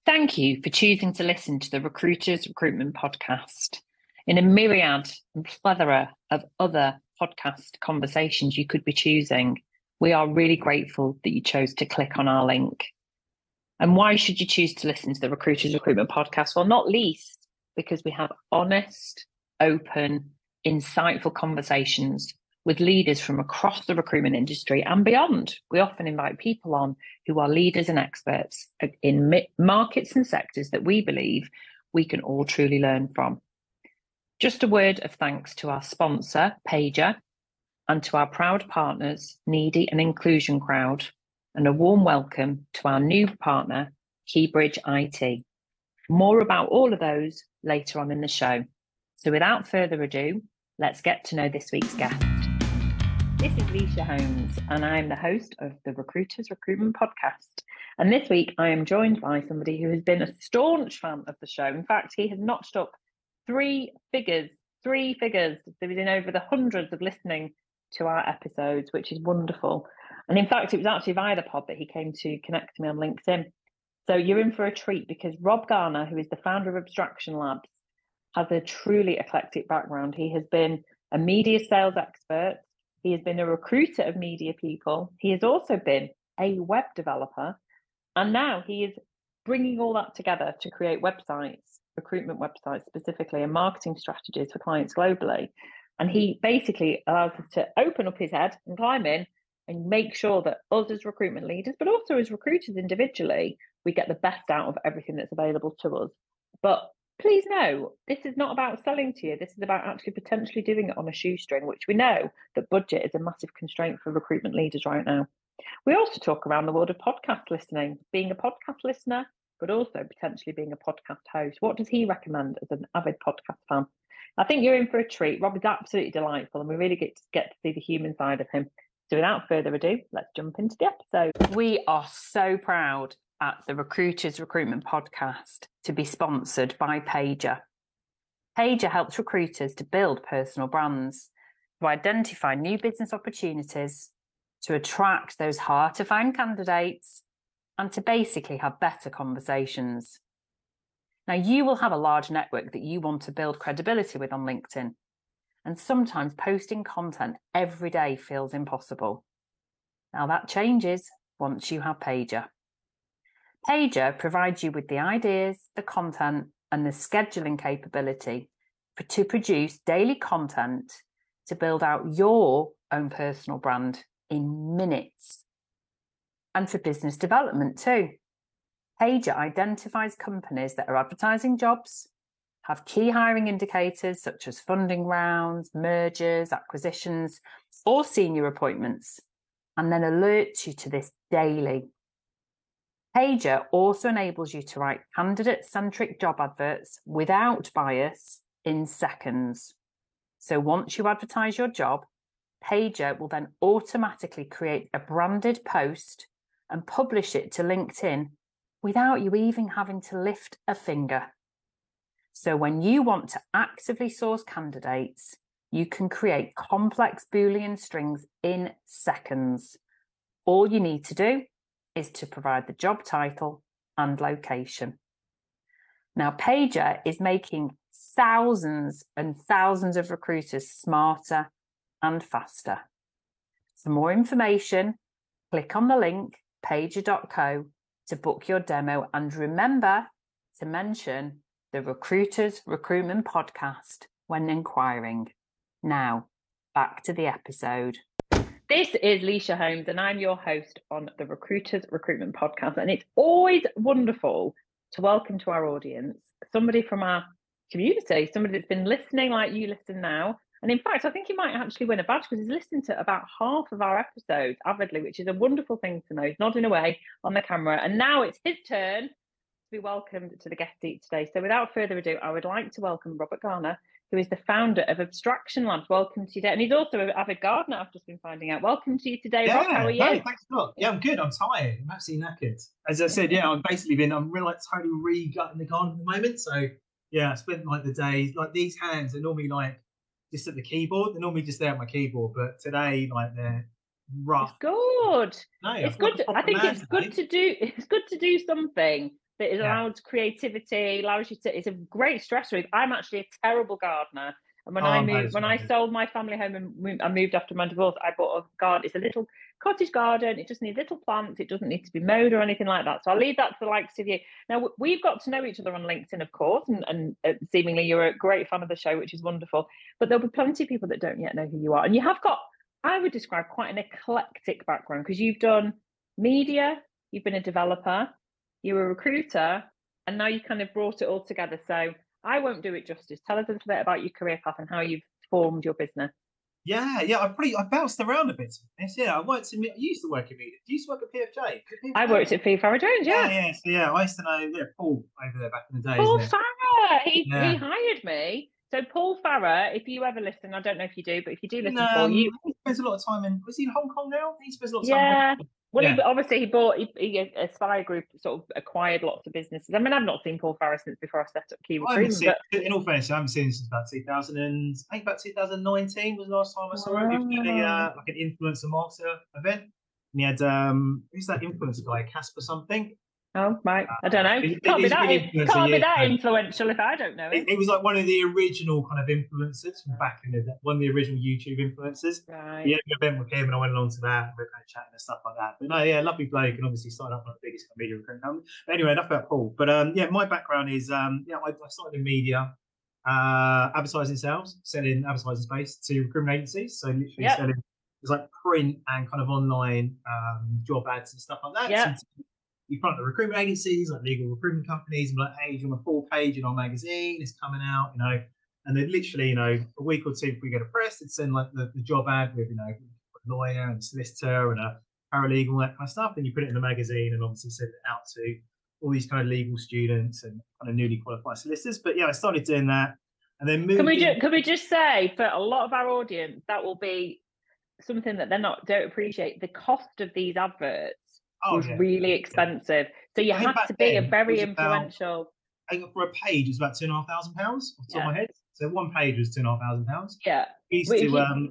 Thank you for choosing to listen to the Recruiters Recruitment Podcast. In a myriad and plethora of other podcast conversations you could be choosing, we are really grateful that you chose to click on our link. And why should you choose to listen to the Recruiters Recruitment Podcast? Well, not least because we have honest, open, insightful conversations with leaders from across the recruitment industry and beyond. We often invite people on who are leaders and experts in markets and sectors that we believe we can all truly learn from. Just a word of thanks to our sponsor, Pager, and to our proud partners, Needy and Inclusion Crowd, and a warm welcome to our new partner, Keybridge IT. More about all of those later on in the show. So without further ado, let's get to know this week's guest. This is Leisha Holmes, and I'm the host of the Recruiters Recruitment Podcast. And this week I am joined by somebody who has been a staunch fan of the show. In fact, he has notched up three figures. There was in over the hundreds of listening to our episodes, which is wonderful. And in fact, it was actually via the pod that he came to connect to me on LinkedIn. So you're in for a treat because Rob Garner, who is the founder of Abstraction Labs, has a truly eclectic background. He has been a media sales expert. He has been a recruiter of media people. He has also been a web developer. And now he is bringing all that together to create websites, recruitment websites specifically, and marketing strategies for clients globally. And he basically allows us to open up his head and climb in and make sure that us as recruitment leaders, but also as recruiters individually, we get the best out of everything that's available to us. But please know, this is not about selling to you. This is about actually potentially doing it on a shoestring, which we know that budget is a massive constraint for recruitment leaders right now. We also talk around the world of podcast listening, being a podcast listener, but also potentially being a podcast host. What does he recommend as an avid podcast fan? I think you're in for a treat. Rob is absolutely delightful, and we really get to see the human side of him. So without further ado, let's jump into the episode. We are so proud at the Recruiters Recruitment Podcast to be sponsored by Pager. Pager helps recruiters to build personal brands, to identify new business opportunities, to attract those hard-to-find candidates, and to basically have better conversations. Now, you will have a large network that you want to build credibility with on LinkedIn, and sometimes posting content every day feels impossible. Now, that changes once you have Pager. Pager provides you with the ideas, the content, and the scheduling capability to produce daily content to build out your own personal brand in minutes. And for business development too. Pager identifies companies that are advertising jobs, have key hiring indicators such as funding rounds, mergers, acquisitions, or senior appointments, and then alerts you to this daily. Pager also enables you to write candidate-centric job adverts without bias in seconds. So once you advertise your job, Pager will then automatically create a branded post and publish it to LinkedIn without you even having to lift a finger. So when you want to actively source candidates, you can create complex Boolean strings in seconds. All you need to do is to provide the job title and location. Now, Pager is making thousands and thousands of recruiters smarter and faster. For more information, click on the link pager.co to book your demo, and remember to mention the Recruiters Recruitment Podcast when inquiring. Now, back to the episode. This is Leisha Holmes, and I'm your host on the Recruiters Recruitment Podcast. And it's always wonderful to welcome to our audience somebody from our community, somebody that's been listening like you listen now. And in fact, I think he might actually win a badge because he's listened to about half of our episodes avidly, which is a wonderful thing to know. He's nodding away on the camera. And now it's his turn to be welcomed to the guest seat today. So without further ado, I would like to welcome Robert Garner, who is the founder of Abstraction Labs. Welcome to you today. And he's also an avid gardener, I've just been finding out. Welcome to you today, Rob. How are you? No, thanks a lot. Yeah, I'm good. I'm tired. I'm absolutely knackered. As I said, I'm really like totally re-gutting the garden at the moment. So yeah, I spent like the days, like these hands are normally like just at the keyboard. They're normally just there at my keyboard, but today like they're rough. It's good. No, it's good. I think it's good to do. It's good to do something that it Yeah. allows creativity, allows you to. It's a great stress relief. I'm actually a terrible gardener. And when Oh, I I'm moved, those when I ones. sold my family home and I moved after my divorce, I bought a garden. It's a little cottage garden. It just needs little plants. It doesn't need to be mowed or anything like that. So I'll leave that to the likes of you. Now, we've got to know each other on LinkedIn, of course, and seemingly you're a great fan of the show, which is wonderful. But there'll be plenty of people that don't yet know who you are. And you have got, I would describe, quite an eclectic background, because you've done media, you've been a developer, you're a recruiter, and now you kind of brought it all together. So I won't do it justice. Tell us a little bit about your career path and how you've formed your business. Yeah, I bounced around a bit. Yeah, I used to work in media. Do you used to work at PFJ? I worked at Fee Farah Jones, Yeah, yeah. yeah. So yeah, I used to know Paul over there back in the day, Paul isn't it? Farah, he Yeah. hired me. So Paul Farah, if you ever listen, I don't know if you do, but if you do listen, Paul, He spends a lot of time in. Was he in Hong Kong now? He spends a lot of time in Hong yeah. Kong. Well, Yeah. obviously Aspire Group sort of acquired lots of businesses. I mean, I've not seen Paul Farah since before I set up Key I haven't Recruitment, seen. In all fairness, I haven't seen him since about 2000. I think about 2019 was the last time I saw him. He was doing wow. like an influencer marketer event, and he had who's that influencer guy, Casper something. Oh, right. I don't know. Can't be He's a that. big influencer. Can't be Years that ago. influential if I don't know him. It was like one of the original kind of influencers from back in the day, one of the original YouTube influencers. Right. Yeah, an event with him, and I went along to that, and we were kind of chatting and stuff like that. But no, yeah, lovely bloke, and obviously started up one of the biggest media recruitment companies. But anyway, enough about Paul. But yeah, my background is I started in media, advertising sales, selling advertising space to recruitment agencies. So literally selling it's like print and kind of online job ads and stuff like that. Yeah. So you front the recruitment agencies, like legal recruitment companies, and like, hey, you're on a full page in our magazine, it's coming out, and then literally, a week or two before we get a press, it'd send like the job ad with, a lawyer and a solicitor and a paralegal, that kind of stuff. Then you put it in the magazine and obviously send it out to all these kind of legal students and kind of newly qualified solicitors. But yeah, I started doing that and then moved. Can we just say, for a lot of our audience, that will be something that don't appreciate. The cost of these adverts was really expensive. So you had to be a very influential. I think for a page, it was about £2,500 off the top of my head. So one page was £2,500. Yeah. Used to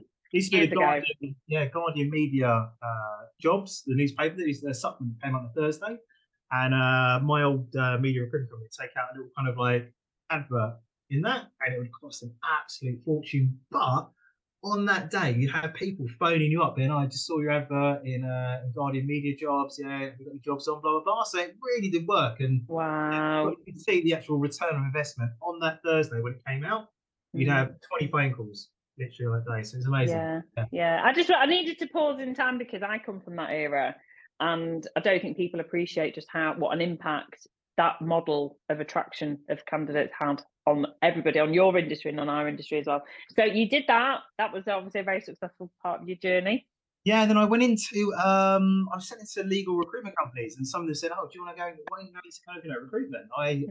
be the Guardian Media jobs, the newspaper. Their supplement came out on a Thursday, and my old media recruitment company would take out a little kind of like advert in that, and it would cost an absolute fortune. But on that day, you had people phoning you up, and I just saw your advert in Guardian Media jobs. Yeah, we've got your jobs on, blah blah blah. So it really did work, and wow, you could see the actual return on investment on that Thursday when it came out. You'd have 20 phone calls literally on that day, so it's amazing. Yeah. I needed to pause in time because I come from that era, and I don't think people appreciate just what an impact that model of attraction of candidates had on everybody, on your industry and on our industry as well. So you did that. That was obviously a very successful part of your journey. Yeah, and then I went into I was sent into legal recruitment companies, and some of them said, "Oh, do you want to go? Why don't you go into kind of recruitment?"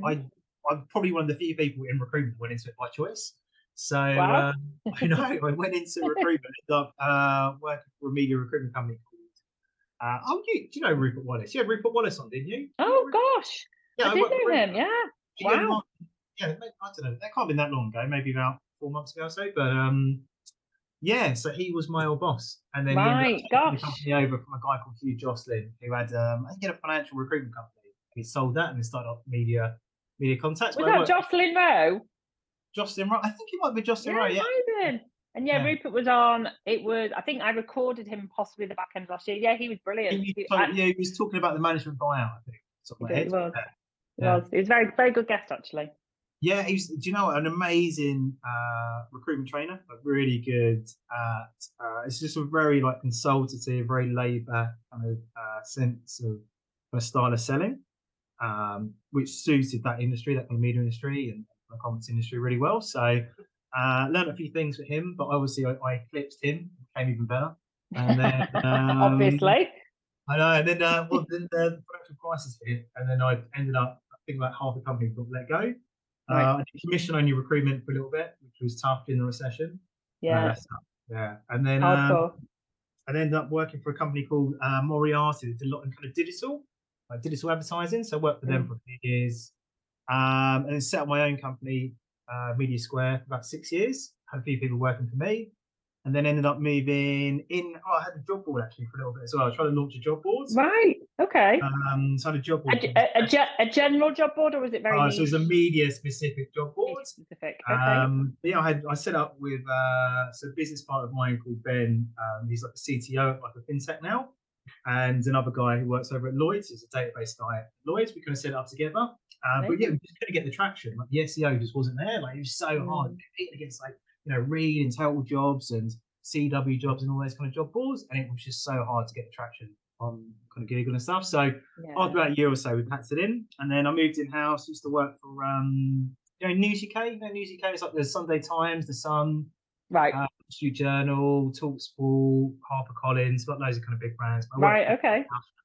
I'm probably one of the few people in recruitment who went into it by choice. So wow. I know I went into recruitment, ended up working for a media recruitment company called. Do you know Rupert Wallace? You had Rupert Wallace on, didn't you? Oh gosh, yeah, I did know him. Yeah. Wow. Yeah, I don't know. That can't have been that long ago. Maybe about 4 months ago or so. But yeah, so he was my old boss, and then he ended up taking the company over from a guy called Hugh Jocelyn, who had I think he had a financial recruitment company. He sold that and then started off media contacts. Was that Jocelyn Rowe? Jocelyn Rowe. I think he might be Jocelyn Rowe. Yeah. And Rupert was on. It was. I think I recorded him possibly the back end of last year. Yeah, he was brilliant. He was talking about the management buyout. I think. It was. He was very, very good guest actually. Yeah, do you know, an amazing recruitment trainer, really good at, it's just a very like consultative, very laid back kind of sense of a style of selling, which suited that industry, that kind of media industry and the comments industry really well. So learned a few things with him, but obviously I eclipsed him, became even better. And then obviously. I know, and then then the financial crisis hit, and then I ended up, I think about half the company got let go. I did commission only recruitment for a little bit, which was tough in the recession. Yeah. And then I ended up working for a company called Moriarty. They did a lot in kind of digital advertising. So I worked for them for a few years, and then set up my own company, Media Square, for about 6 years. Had a few people working for me, and then ended up moving in. Oh, I had a job board actually for a little bit as well. I was trying to launch a job board. Right. Okay. So I had a job board. A general job board, or was it very So it was a niche? media specific job Niche board. specific. Okay. But yeah, I set up with so a business partner of mine called Ben. He's like the CTO of like a fintech now, and another guy who works over at Lloyd's. He's a database guy at Lloyd's. We kind of set it up together. But yeah, we just couldn't get the traction. Like the SEO just wasn't there. Like it was so hard competing against like Reed and Total Jobs and CW Jobs and all those kind of job boards, and it was just so hard to get the traction on kind of Google and stuff. So after about a year or so, we packed it in, and then I moved in house. Used to work for News UK. News UK is like the Sunday Times, the Sun, right, Street Journal, Talksport, HarperCollins, got loads of kind of big brands. Right. Okay.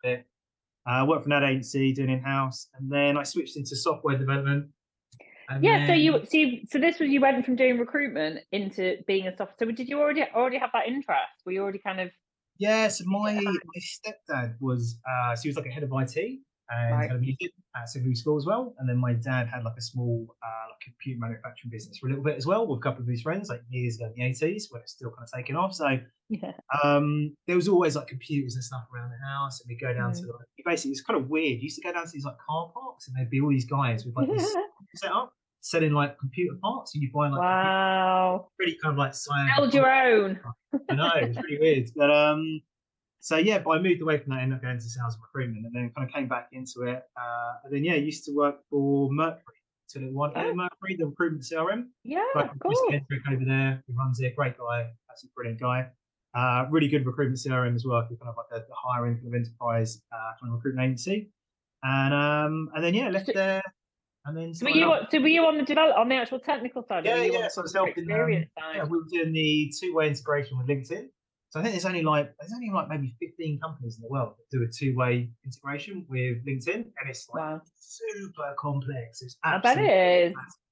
I worked for an ad agency doing in-house, and then I switched into software development. Yeah, so this was, you went from doing recruitment into being a software. So did you already have that interest? Were you already kind of? Yeah, so my stepdad was so he was like a head of IT and head of music at secondary school as well. And then my dad had like a small like computer manufacturing business for a little bit as well with a couple of his friends, like years ago in the 80s when it's still kind of taking off. So there was always like computers and stuff around the house, and we'd go down to like basically it's kind of weird. You used to go down to these like car parks, and there'd be all these guys with like this set up selling like computer parts, and you buy like pretty kind of like build your own. I know, it's pretty weird. But so yeah, but I moved away from that, ended up going to sales and recruitment, and then kind of came back into it. And then I used to work for Mercury till it won Mercury, the recruitment CRM. Yeah, of course. Chris Kendrick over there, who runs it, great guy, absolutely brilliant guy. Really good recruitment CRM as well, kind of like the hiring kind of enterprise kind of recruitment agency. And then left there. And then were you on the actual technical side? Yeah. So I was helping. We were doing the two-way integration with LinkedIn. So I think there's only like maybe 15 companies in the world that do a two-way integration with LinkedIn, and it's like super complex. It's I bet it is.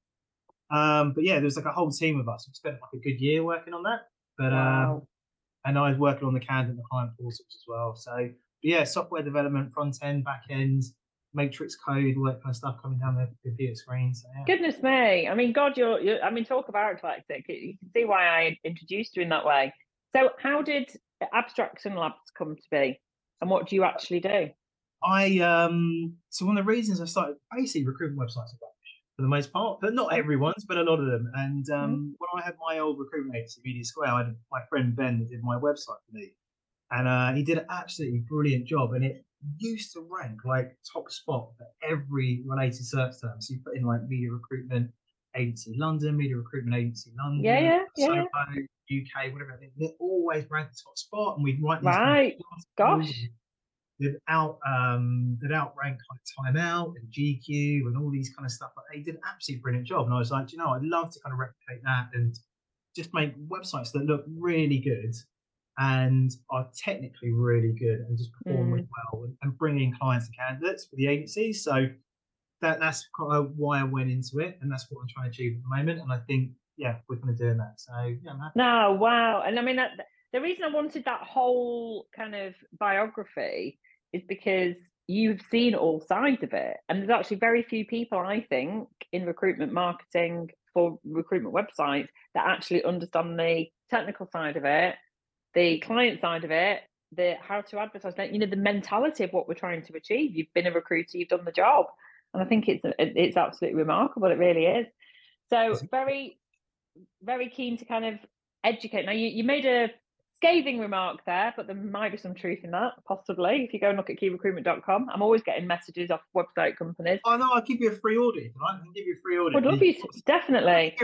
But yeah, there's like a whole team of us. We spent like a good year working on that. But and I was working on the candidate and the client portals as well. So yeah, software development, front end, back end, matrix code, all that kind of stuff coming down the computer screen. So, yeah. Goodness me. I mean, God, I mean, talk about eclectic. You can see why I introduced you in that way. So how did Abstraction Labs come to be, and what do you actually do? So one of the reasons I started, basically recruitment websites for the most part, but not everyone's, but a lot of them. And when I had my old recruitment agency, Media Square, I had my friend Ben that did my website for me. And he did an absolutely brilliant job, and it used to rank like top spot for every related search term. So you put in like media recruitment agency London, media recruitment agency London, Soho, UK, whatever. They always ranked top spot, and we'd write these. Right. Gosh. They'd outrank like Time Out and GQ and all these kind of stuff. Like they did an absolutely brilliant job, and I was like, I'd love to kind of replicate that and just make websites that look really good and are technically really good and just perform really well and bring in clients and candidates for the agencies. So that's kind of why I went into it, and that's what I'm trying to achieve at the moment. And I think, we're kind of doing that. So yeah, I'm happy. No, wow. And I mean, the reason I wanted that whole kind of biography is because you've seen all sides of it. And there's actually very few people, I think, in recruitment marketing for recruitment websites that actually understand the technical side of it, the client side of it, the how to advertise, the mentality of what we're trying to achieve. You've been a recruiter, you've done the job. And I think it's absolutely remarkable. It really is. So very, very keen to kind of educate. Now, you made a scathing remark there, but there might be some truth in that, possibly. If you go and look at keyrecruitment.com, I'm always getting messages off website companies. Oh, no, I'll give you a free audit. I can give you a free audit. Would love you to, definitely.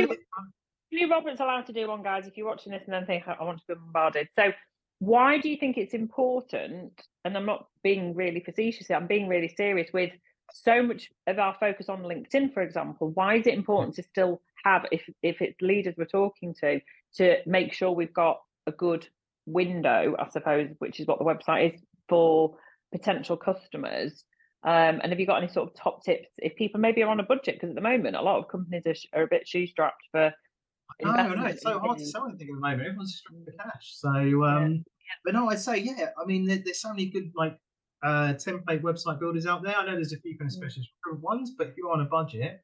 Only Robert's allowed to do one, guys, if you're watching this and then think, I want to be bombarded. So why do you think it's important, and I'm not being really facetious, I'm being really serious, with so much of our focus on LinkedIn, for example, why is it important to still have, if it's leaders we're talking to make sure we've got a good window, I suppose, which is what the website is, for potential customers? And have you got any sort of top tips if people maybe are on a budget? Because at the moment, a lot of companies are a bit shoestrapped for investment. No, it's so hard to sell anything at the moment. Everyone's strapped for cash. So, but no, I'd say, I mean, there's so many good template website builders out there. I know there's a few kind of specialist ones, but if you're on a budget,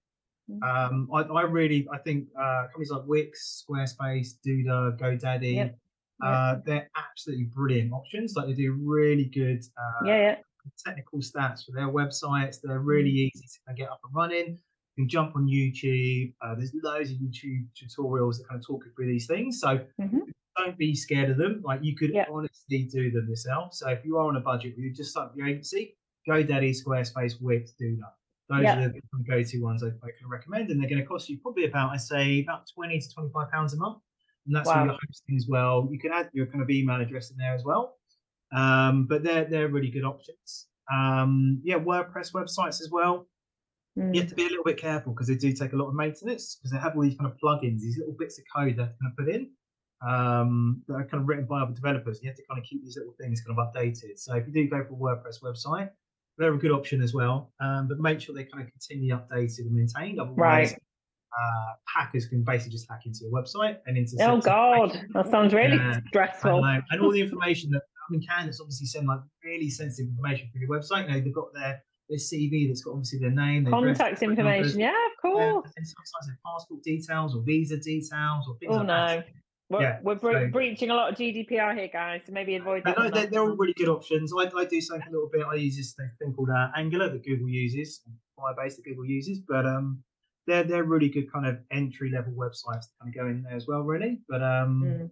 I think companies like Wix, Squarespace, Duda, GoDaddy, Yep. Yep. they're absolutely brilliant options. Like they do really good Yeah. technical stats for their websites. They're really easy to kind of get up and running. You can jump on YouTube. There's loads of YouTube tutorials that kind of talk you through these things. So don't be scared of them. Like you could Yeah. honestly do them yourself. So if you are on a budget, you just start your agency, GoDaddy, Squarespace, Wix, Duda. Those Yeah. are the go-to ones I can recommend, and they're going to cost you probably about, I say, about £20 to £25 a month, and that's all Wow. your hosting as well. You can add your kind of email address in there as well, but they're really good options. Yeah, WordPress websites as well. You have to be a little bit careful because they do take a lot of maintenance because they have all these kind of plugins, these little bits of code that kind of put in that are kind of written by other developers. You have to kind of keep these little things kind of updated. So if you do go for a WordPress website, they're a good option as well. But make sure they kind of continue updated and maintained. Otherwise, hackers can basically just hack into your website and intercept. Oh God, that sounds really stressful. And all the information that candidates obviously send like really sensitive information through your website. You know, they've got their CV that's got obviously their name, their contact address, information. Yeah, of course. and sometimes their passport details or visa details or things Oh like no. that. We're breaching a lot of GDPR here, guys, so maybe avoid that. No, they're all really good options. I do something a little bit. I use this thing called Angular that Google uses, Firebase that Google uses, but they're really good kind of entry level websites to kind of go in there as well, really. But yeah.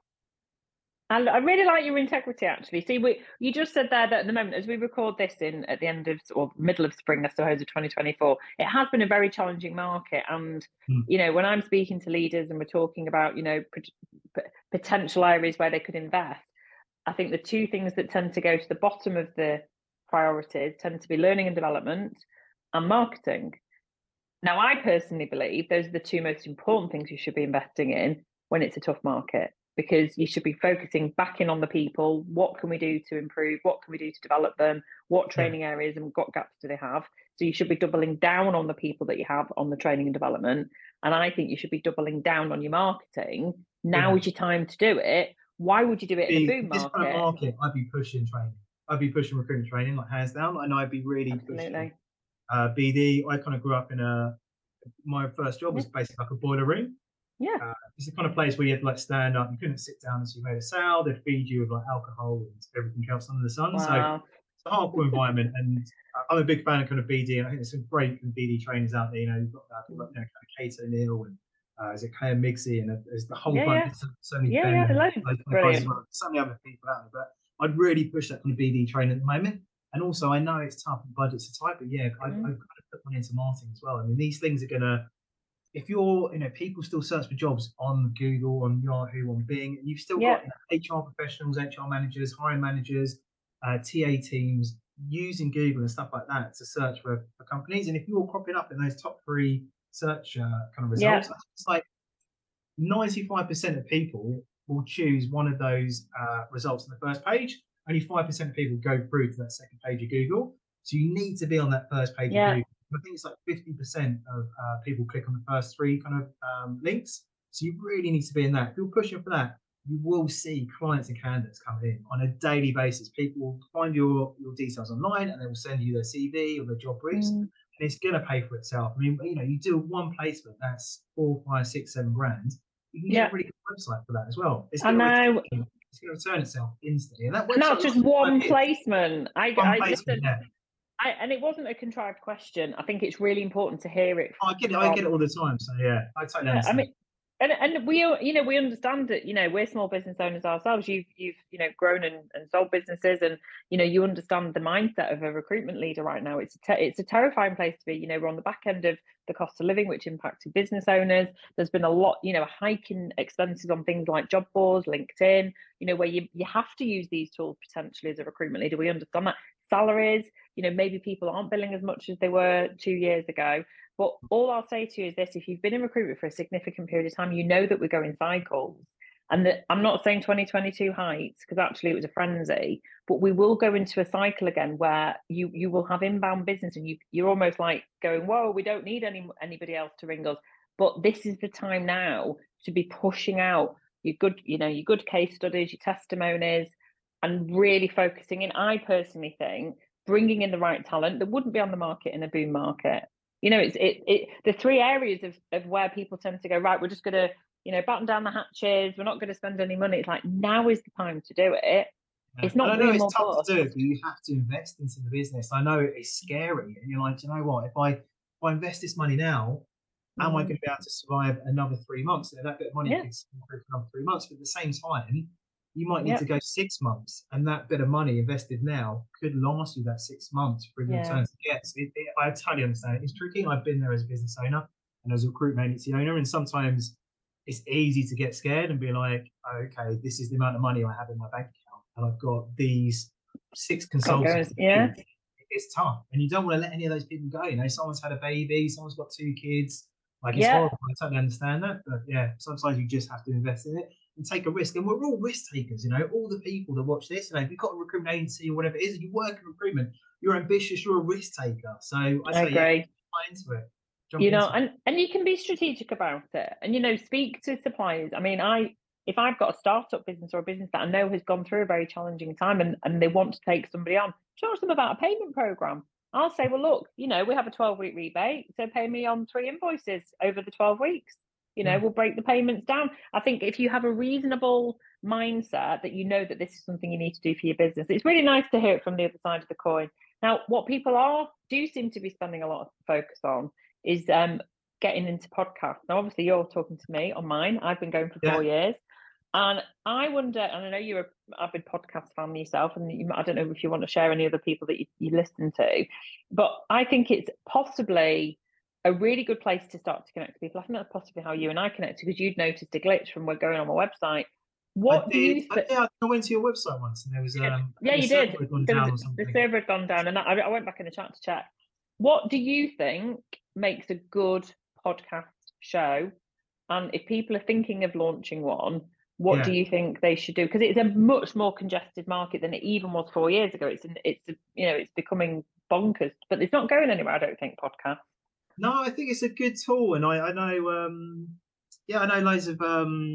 And I really like your integrity, actually. See, you just said there that at the moment, as we record this at the end of or middle of spring, I suppose, of 2024, it has been a very challenging market. And you know, when I'm speaking to leaders and we're talking about, you know, potential areas where they could invest, I think the two things that tend to go to the bottom of the priorities tend to be learning and development and marketing. Now, I personally believe those are the two most important things you should be investing in when it's a tough market, because you should be focusing back in on the people. What can we do to improve? What can we do to develop them? What training areas and what gaps do they have? So you should be doubling down on the people that you have on the training and development. And I think you should be doubling down on your marketing. Now is your time to do it. Why would you do it in a boom market? This kind of market, I'd be pushing training. I'd be pushing recruitment training, like hands down, and I'd be really pushing BD. I kind of grew up in my first job was basically like a boiler room. Yeah. It's the kind of place where you had to like stand up, you couldn't sit down until you made a sale. They'd feed you with like alcohol and everything else under the sun. Wow. So it's a hardcore environment, and I'm a big fan of kind of BD. And I think there's some great BD trainers out there. You know, you've got people like, you know, Kate O'Neill and is it Kaya Mixie, and there's the whole bunch. So many brilliant. So many other people out there, but I'd really push that kind of BD training at the moment. And also, I know it's tough and budgets are tight, but yeah, I've kind of put one into marketing as well. I mean, these things are gonna. If you're, you know, people still search for jobs on Google, on Yahoo, on Bing, and you've still got HR professionals, HR managers, hiring managers, TA teams using Google and stuff like that to search for companies. And if you're cropping up in those top 3 search kind of results, it's like 95% of people will choose one of those results on the first page. Only 5% of people go through to that second page of Google. So you need to be on that first page of Google. I think it's like 50% of people click on the first 3 kind of links. So you really need to be in that. If you're pushing for that, you will see clients and candidates coming in on a daily basis. People will find your details online and they will send you their CV or their job briefs. And it's going to pay for itself. I mean, you know, you do one placement, that's 4, 5, 6, 7 grand. You can get a really good website for that as well. It's going to return itself instantly. And that's just one placement. And it wasn't a contrived question. I think it's really important to hear it. I get it all the time. So yeah, I totally understand. I mean, and we, you know, we understand that, you know, we're small business owners ourselves. You've you know, grown and sold businesses, and you know, you understand the mindset of a recruitment leader right now. It's a terrifying place to be. You know, we're on the back end of the cost of living, which impacted business owners. There's been a lot, you know, a hike in expenses on things like job boards, LinkedIn. You know, where you have to use these tools potentially as a recruitment leader. We understand that. Salaries, you know, maybe people aren't billing as much as they were 2 years ago. But all I'll say to you is this: if you've been in recruitment for a significant period of time, you know that we go in cycles. And that I'm not saying 2022 heights, because actually it was a frenzy, but we will go into a cycle again where you will have inbound business and you're almost like going, whoa, we don't need anybody else to ring us. But this is the time now to be pushing out your good case studies, your testimonies, and really focusing in. I personally think bringing in the right talent that wouldn't be on the market in a boom market. It's the three areas of where people tend to go, right, we're just going to, batten down the hatches. We're not going to spend any money. It's like, now is the time to do it. Yeah. It's And I not know boom it's or tough bust. to do it, but you have to invest into the business. I know it's scary, and you're like, you know what? If I invest this money now, am I going to be able to survive another 3 months? And that bit of money Yeah. could survive for another 3 months, but at the same time, you might need Yep. to go 6 months, and that bit of money invested now could last you that 6 months to bring the Yeah. returns. Yes, I totally understand. It's tricky. I've been there as a business owner and as a recruitment agency owner, and sometimes it's easy to get scared and be like, oh, okay, this is the amount of money I have in my bank account, and I've got these 6 consultants. Yeah. It's tough, and you don't want to let any of those people go. Someone's had a baby, someone's got 2 kids. Like, it's horrible. I totally understand that, but yeah, sometimes you just have to invest in it and take a risk. And we're all risk takers. All the people that watch this. If you've got a recruitment agency or whatever it is, and you work in recruitment, you're ambitious, you're a risk taker. So I say, agree. yeah, into it. Jump into it. And you can be strategic about it, and speak to suppliers. I mean, if I've got a startup business or a business that I know has gone through a very challenging time and they want to take somebody on, charge them about a payment program. I'll say, well, look, we have a 12-week rebate, so pay me on 3 invoices over the 12 weeks. We'll break the payments down. I think if you have a reasonable mindset that that this is something you need to do for your business, it's really nice to hear it from the other side of the coin. Now, what people do seem to be spending a lot of focus on is getting into podcasts. Now, obviously, you're talking to me on mine. I've been going for 4 years. And I wonder, and I know you're an avid podcast fan yourself, and I don't know if you want to share any other people that you listen to, but I think it's possibly a really good place to start to connect to people. I think that's possibly how you and I connected, because you'd noticed a glitch from going on my website. What do you think? I went to your website once, and there was you did. The server had gone down, and I went back in the chat to check. What do you think makes a good podcast show? And if people are thinking of launching one, what do you think they should do? Because it's a much more congested market than it even was 4 years ago. It's becoming bonkers, but it's not going anywhere, I don't think, podcast. No, I think it's a good tool, and I know I know loads of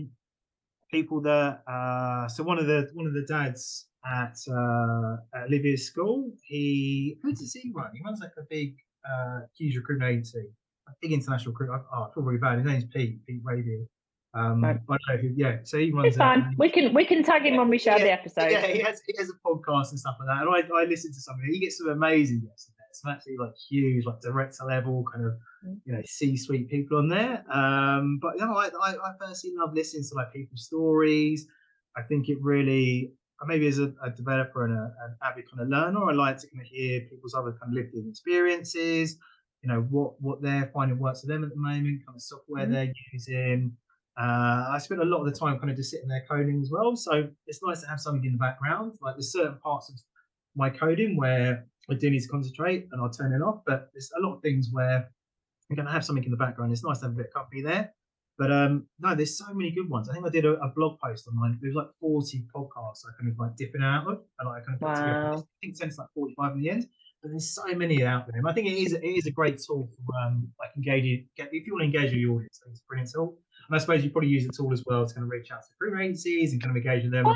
people that so one of the dads at Olivia's school, who does he run? He runs like a big huge recruitment agency, a big international recruitment. I feel really bad. His name's Pete Radio. Right. I don't know who, so he runs. It's fine. We can tag him when we share the episode. Yeah, he has a podcast and stuff like that, and I listen to some of it. He gets some amazing guests. Some actually like huge, like director level kind of C-suite people on there. But I personally love listening to like people's stories. I think it really, maybe as a developer and an avid kind of learner, I like to kind of hear people's other kind of lived in experiences. What they're finding works for them at the moment, kind of software they're using. I spend a lot of the time kind of just sitting there coding as well. So it's nice to have something in the background. Like, there's certain parts of my coding where I do need to concentrate and I'll turn it off. But there's a lot of things where I'm going to have something in the background. It's nice to have a bit of company there. But no, there's so many good ones. I think I did a blog post online. There was like 40 podcasts I kind of like dipping out of, and I kind of put together. I think it's like 45 in the end. But there's so many out there. And I think it is a great tool for like engaging. If you want to engage with your audience, I think it's a brilliant tool. And I suppose you probably use the tool as well to kind of reach out to recruitment agencies and kind of engage with them.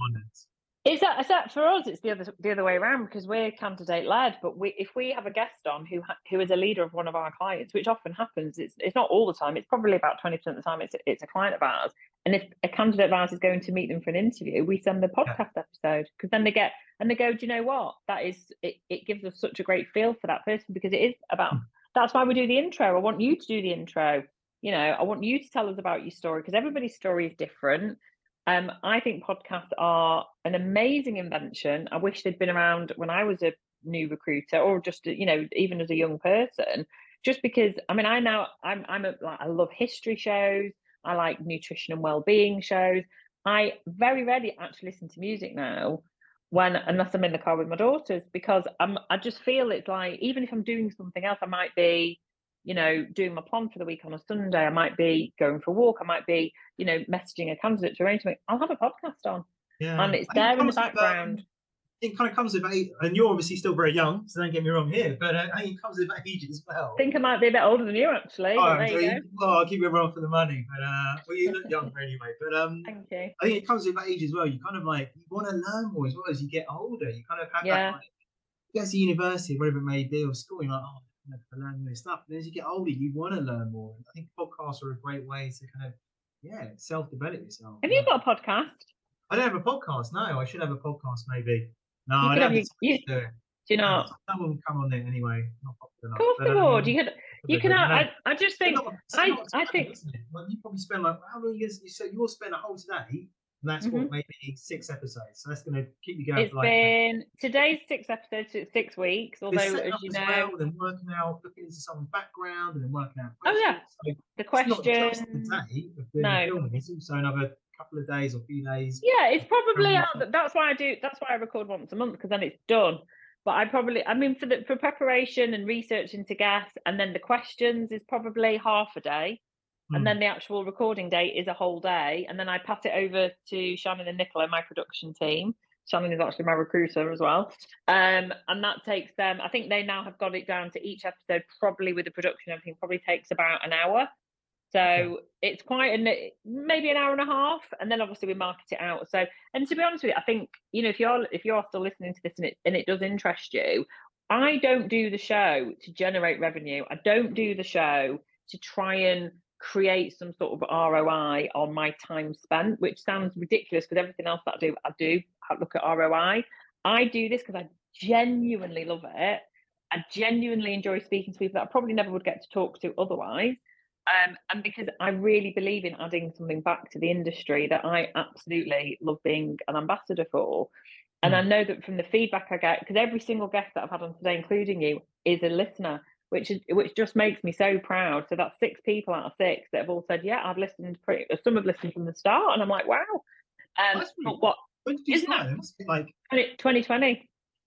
Is that for us? It's the other way around, because we're candidate led. But if we have a guest on who is a leader of one of our clients, which often happens, it's not all the time. It's probably about 20% of the time it's a client of ours. And if a candidate of ours is going to meet them for an interview, we send the podcast episode, because then they go, do you know what? It gives us such a great feel for that person, because it is about. That's why we do the intro. I want you to do the intro. I want you to tell us about your story, because everybody's story is different. I think podcasts are an amazing invention. I wish they'd been around when I was a new recruiter, or just even as a young person. Just because I love history shows. I like nutrition and well-being shows. I very rarely actually listen to music now, unless I'm in the car with my daughters, because I just feel it's like, even if I'm doing something else, I might be doing my plan for the week on a Sunday, I might be going for a walk, I might be, messaging a candidate to arrange something, I'll have a podcast on. Yeah. And it's there in the background. It kind of comes with age, and you're obviously still very young, so don't get me wrong here, but I think it comes with age as well. I think I might be a bit older than you, actually. There you go. Well, I'll keep everyone for the money, but you look younger anyway. But thank you. I think it comes with age as well. You kind of like, you want to learn more as well as you get older. You kind of have that, like, you go to university, whatever it may be, or school, you're like, learn new stuff. And as you get older, you want to learn more. And I think podcasts are a great way to kind of self-develop yourself. Have you got a podcast? I don't have a podcast. No, I should have a podcast maybe. No, You I could don't have have the time to do it. Do you not? Someone will come on there anyway. Not popular Of course enough. they would. You could have, I just think, I think. Like, you probably spend like, how long you so you'll spend a whole today, and that's what, maybe 6 episodes. So that's going to keep you going. It's been today's 6 episodes, so it's 6 weeks. Although, as you know, well, then working out, looking into someone's background, and then working out. Oh yeah, so the question. It's not just the day of doing filming. It's also another couple of days or few days. Yeah, it's probably out. That's why I record once a month, because then it's done. But I mean, for preparation and research into guests, and then the questions is probably half a day, and then the actual recording date is a whole day, and then I pass it over to Shannon and Nicola, my production team. Shannon is actually my recruiter as well, and that takes them. I think they now have got it down to each episode, probably with the production and everything, probably takes about an hour. So it's quite maybe an hour and a half, and then obviously we market it out. So, and to be honest with you, I think, you know, if you're still listening to this and it does interest you, I don't do the show to generate revenue. I don't do the show to try and create some sort of ROI on my time spent, which sounds ridiculous because everything else that I do look at ROI. I do this because I genuinely love it. I genuinely enjoy speaking to people that I probably never would get to talk to otherwise. And because I really believe in adding something back to the industry that I absolutely love being an ambassador for. And I know that from the feedback I get, because every single guest that I've had on today, including you, is a listener, which just makes me so proud. So that's 6 people out of 6 that have all said, yeah, I've listened. Some have listened from the start, and I'm like, wow. But what? When did you start? It must be like 2020.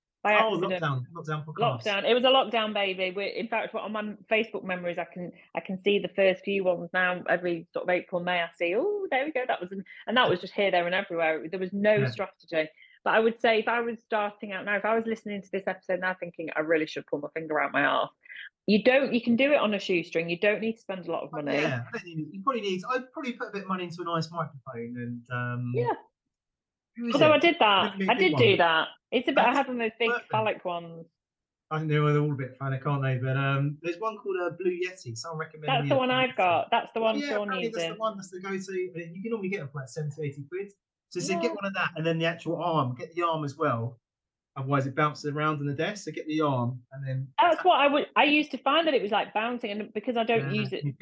Lockdown podcast. Lockdown. It was a lockdown, baby. In fact, on my Facebook memories, I can see the first few ones now. Every sort of April, May, I see. Oh, there we go. That was just here, there, and everywhere. There was no strategy. But I would say, if I was starting out now, if I was listening to this episode now, thinking I really should pull my finger out my arse, you can do it on a shoestring. You don't need to spend a lot of money. Yeah, I'd probably put a bit of money into a nice microphone and yeah. Although I did that. I did do that. It's a bit. I had one of those big phallic ones. I think they're all a bit phallic, aren't they? But there's one called a Blue Yeti. Someone recommended. That's the one I've got. That's the one Sean uses. That's the one. That's the go-to. You can normally get them for like 70, 80 quid. So get one of that, and then the actual arm. Get the arm as well. Otherwise, it bounces around on the desk. So get the arm, and then. That's what I used to find, that it was like bouncing, and because I don't use it,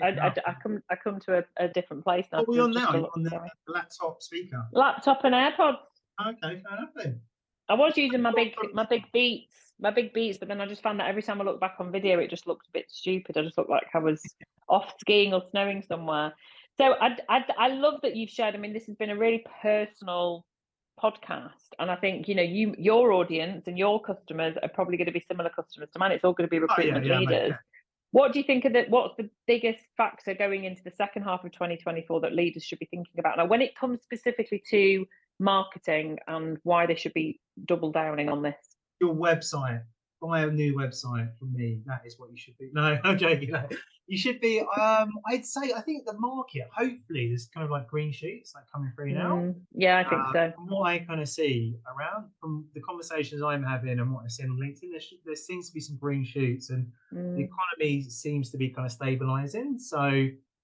I come to a different place now. What are we on now? On the laptop speaker. Laptop and AirPods. Okay, fair enough then. I was using my big Beats, but then I just found that every time I look back on video, it just looked a bit stupid. I just looked like I was off skiing or snowing somewhere. So I love that you've shared. I mean, this has been a really personal podcast, and I think, you know, your audience and your customers are probably going to be similar customers to mine. It's all going to be recruitment leaders. What do you think what's the biggest factor going into the second half of 2024 that leaders should be thinking about now, when it comes specifically to marketing, and why they should be double downing on this? Your website. Buy a new website from me. That is what you should be. No, I'm joking. You should be. I'd say, I think the market, hopefully there's kind of like green shoots like coming through now. Yeah, I think so. From what I kind of see around, from the conversations I'm having and what I see on LinkedIn, there seems to be some green shoots, and the economy seems to be kind of stabilizing. So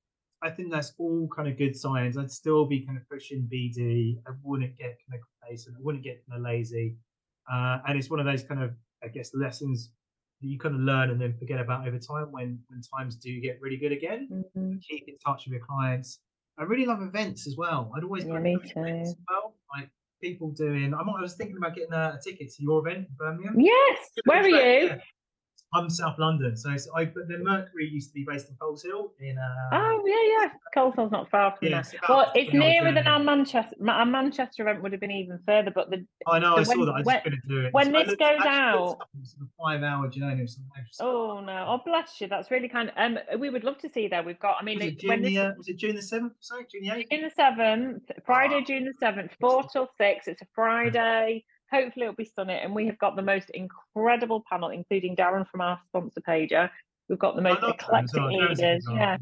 I think that's all kind of good signs. I'd still be kind of pushing BD. I wouldn't get kind of complacent. I wouldn't get kind of lazy. And it's one of those kind of, I guess, lessons that you kind of learn and then forget about over time when times do get really good again. Keep in touch with your clients. I really love events as well. I'd always go to events as well. Like people doing. I was thinking about getting a ticket to your event in Birmingham. Yes. Where are you? Yeah. I'm South London, so but the Mercury used to be based in Coleshill. Oh yeah. Coleshill's not far from there. Well, it's nearer than our Manchester. Our Manchester event would have been even further, but I know. I saw that. I just couldn't do it. When this goes out, it's a 5-hour journey or something. Oh no! Oh bless you. That's really kind. We would love to see that. We've got. I mean, was it June the 7th? Sorry, June the 8th. June the 7th, Friday, June the 7th, 4 till 6. It's a Friday. Hopefully it'll be sunny, and we have got the most incredible panel, including Darren from our sponsor Pager. We've got the most eclectic leaders. Yeah.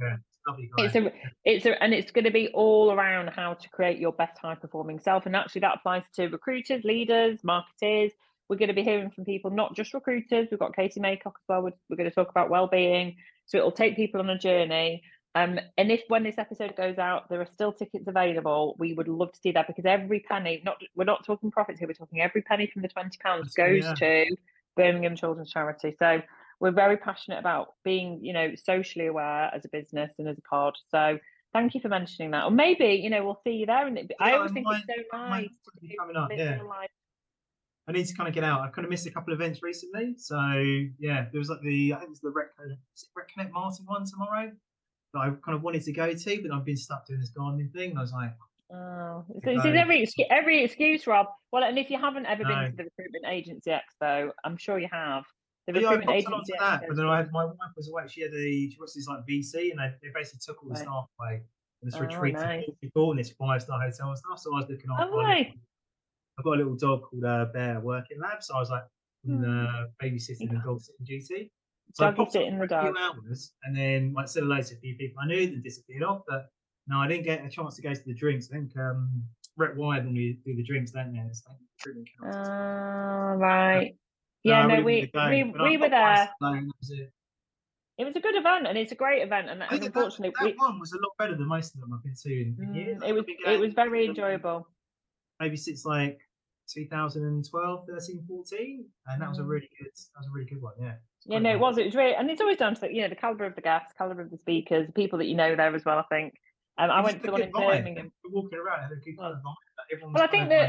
It's going to be all around how to create your best high performing self, and actually that applies to recruiters, leaders, marketers, we're going to be hearing from people, not just recruiters. We've got Katie Maycock as well. We're going to talk about well-being. So it'll take people on a journey. And if when this episode goes out, there are still tickets available, we would love to see that, because every penny, we're not talking profits here, we're talking every penny from the £20 goes to Birmingham Children's Charity. So we're very passionate about being, socially aware as a business and as a pod. So thank you for mentioning that. Or maybe, we'll see you there. And I always think it's so nice to be coming up. live. I need to kind of get out. I've kind of missed a couple of events recently. So yeah, there was like I think it's the RecConnect Martin one tomorrow that I kind of wanted to go to, but I've been stuck doing this gardening thing. And I was like, oh, so this is every excuse, Rob. Well, and if you haven't ever been to the Recruitment Agency Expo, I'm sure you have. The Recruitment Agency Expo. But then my wife was away. She watched this like VC, and they basically took all the staff away. And this retreat for people, and this 5-star hotel and stuff. So I was looking after. I've got a little dog called Bear working lab, so I was like babysitting and dog sitting duty. So I popped up for a few hours, and then said hello to a few people I knew, then disappeared off. But no, I didn't get a chance to go to the drinks. I think Rep Wired when we do the drinks, don't they? It's like treatment councils. Right. Yeah, no, we were there. It was a good event, and it's a great event. And unfortunately, that one was a lot better than most of them I've been to in years. It was very enjoyable. Maybe since like 2012, 13, 14, and that was a really good one. Yeah, no, it was really, and it's always down to the caliber of the guests, caliber of the speakers, the people that you know there as well. I think I went to the one in Birmingham. Walking around, had a good kind of vibe. Well,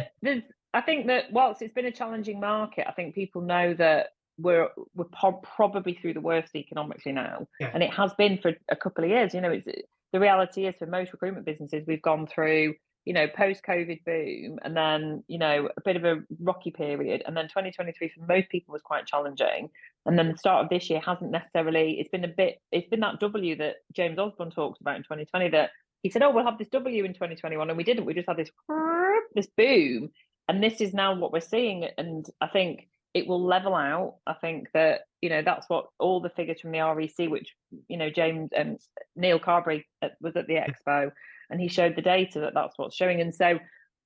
I think that whilst it's been a challenging market, I think people know that we're probably through the worst economically now, and it has been for a couple of years. It's the reality is for most recruitment businesses, we've gone through post-COVID boom, and then a bit of a rocky period, and then 2023 for most people was quite challenging, and then the start of this year hasn't necessarily. It's been that W that James Osborne talked about in 2020, that he said, oh, we'll have this W in 2021, and we didn't. We just had this boom, and this is now what we're seeing, and I think it will level out. I think that that's what all the figures from the REC, which James and Neil Carberry was at the expo, and he showed the data that's what's showing. And so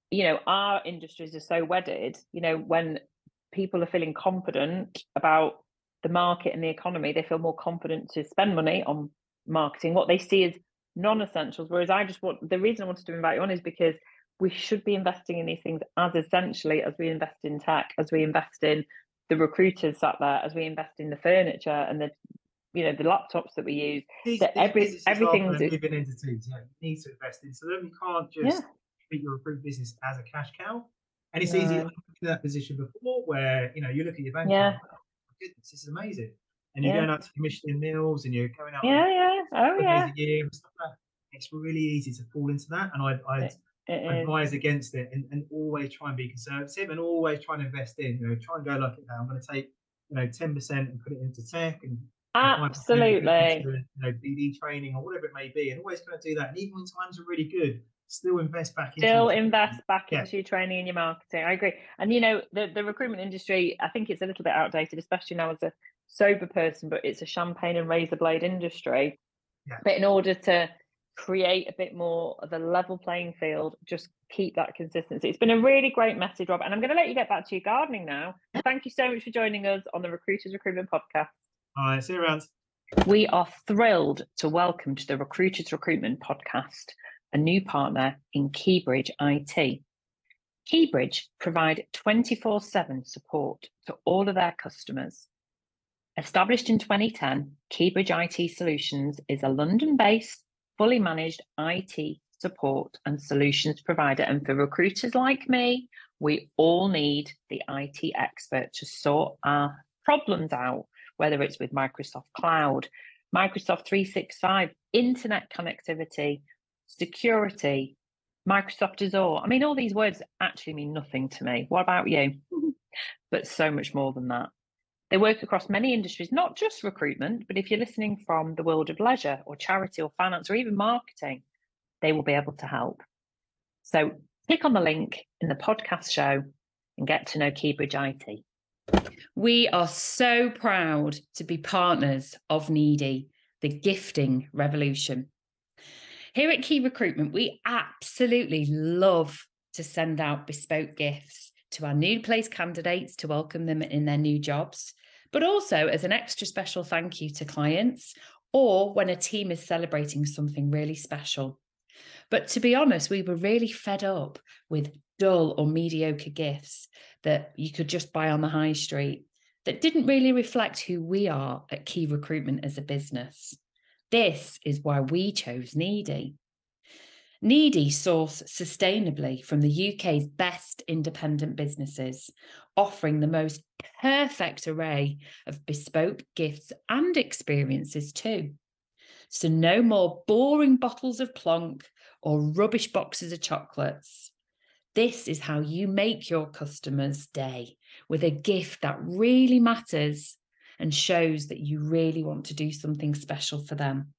our industries are so wedded. When people are feeling confident about the market and the economy, they feel more confident to spend money on marketing, what they see as non-essentials. Whereas the reason I wanted to invite you on is because we should be investing in these things as essentially as we invest in tech, as we invest in the recruiters sat there, as we invest in the furniture and the the laptops that we use. Everything's living entities. You need to invest into them. You can't just treat your recruitment business as a cash cow. And it's easy to look in that position before, where you look at your bank account. Oh, goodness, this is amazing. And you're going out to commissioning meals, and you're going out a year and stuff like that. It's really easy to fall into that, and I advise against it, and always try and be conservative, and always try and invest in. Try and go like, I'm going to take 10% and put it into tech, and absolutely into, BD training or whatever it may be, and always kind of do that. And even when times are really good, still invest back into your training and your marketing. I agree. And the recruitment industry, I think it's a little bit outdated, especially now as a sober person, but it's a champagne and razor blade industry. But in order to create a bit more of a level playing field, just keep that consistency. It's been a really great message, Rob, and I'm going to let you get back to your gardening now. Thank you so much for joining us on the Recruiters Recruitment Podcast. All right, see you around. We are thrilled to welcome to the Recruiters Recruitment Podcast a new partner in Keybridge IT. Keybridge provide 24/7 support to all of their customers. Established in 2010, Keybridge IT Solutions is a London-based, fully managed IT support and solutions provider. And for recruiters like me, we all need the IT expert to sort our problems out, whether it's with Microsoft Cloud, Microsoft 365, internet connectivity, security, Microsoft Azure. I mean, all these words actually mean nothing to me. What about you? But so much more than that. They work across many industries, not just recruitment, but if you're listening from the world of leisure or charity or finance or even marketing, they will be able to help. So click on the link in the podcast show and get to know Keybridge IT. We are so proud to be partners of Needy, the gifting revolution. Here at Key Recruitment, we absolutely love to send out bespoke gifts to our new place candidates to welcome them in their new jobs, but also as an extra special thank you to clients or when a team is celebrating something really special. But to be honest, we were really fed up with dull or mediocre gifts that you could just buy on the high street that didn't really reflect who we are at Key Recruitment as a business. This is why we chose Needy. Needy source sustainably from the UK's best independent businesses, offering the most perfect array of bespoke gifts and experiences too. So no more boring bottles of Plonk or rubbish boxes of chocolates. This is how you make your customers' day with a gift that really matters and shows that you really want to do something special for them.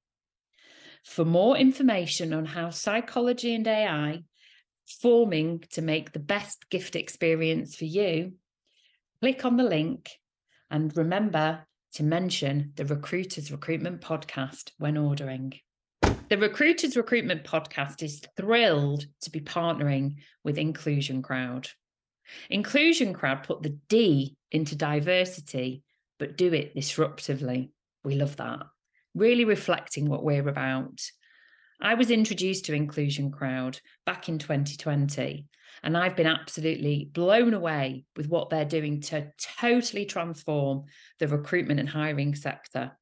For more information on how psychology and AI forming to make the best gift experience for you, click on the link and remember to mention the Recruiters Recruitment Podcast when ordering. The Recruiters Recruitment Podcast is thrilled to be partnering with Inclusion Crowd. Inclusion Crowd put the D into diversity, but do it disruptively. We love that. Really reflecting what we're about. I was introduced to Inclusion Crowd back in 2020, and I've been absolutely blown away with what they're doing to totally transform the recruitment and hiring sector.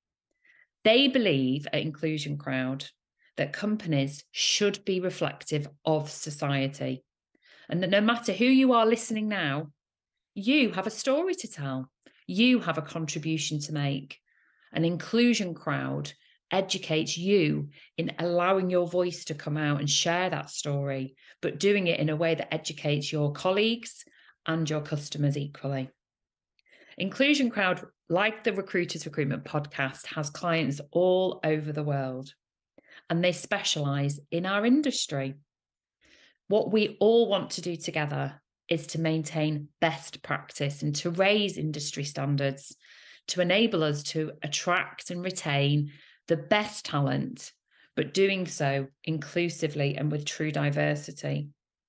They believe at Inclusion Crowd that companies should be reflective of society, and that no matter who you are listening now, you have a story to tell. You have a contribution to make. An Inclusion Crowd educates you in allowing your voice to come out and share that story, but doing it in a way that educates your colleagues and your customers equally. Inclusion Crowd, like the Recruiters Recruitment Podcast, has clients all over the world, and they specialise in our industry. What we all want to do together is to maintain best practice and to raise industry standards to enable us to attract and retain the best talent, but doing so inclusively and with true diversity.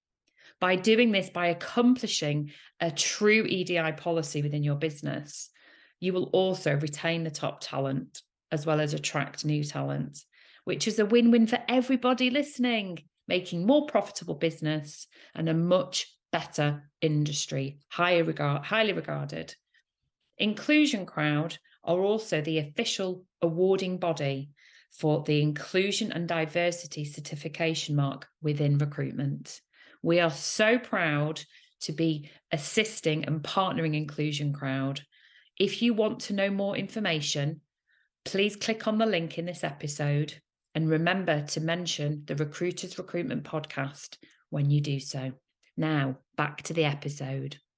By doing this, by accomplishing a true EDI policy within your business, you will also retain the top talent as well as attract new talent, which is a win-win for everybody listening, making more profitable business and a much better industry, highly regarded. Inclusion Crowd are also the official awarding body for the Inclusion and Diversity Certification Mark within recruitment. We are so proud to be assisting and partnering Inclusion Crowd. If you want to know more information, please click on the link in this episode and remember to mention the Recruiters Recruitment Podcast when you do so. Now, back to the episode.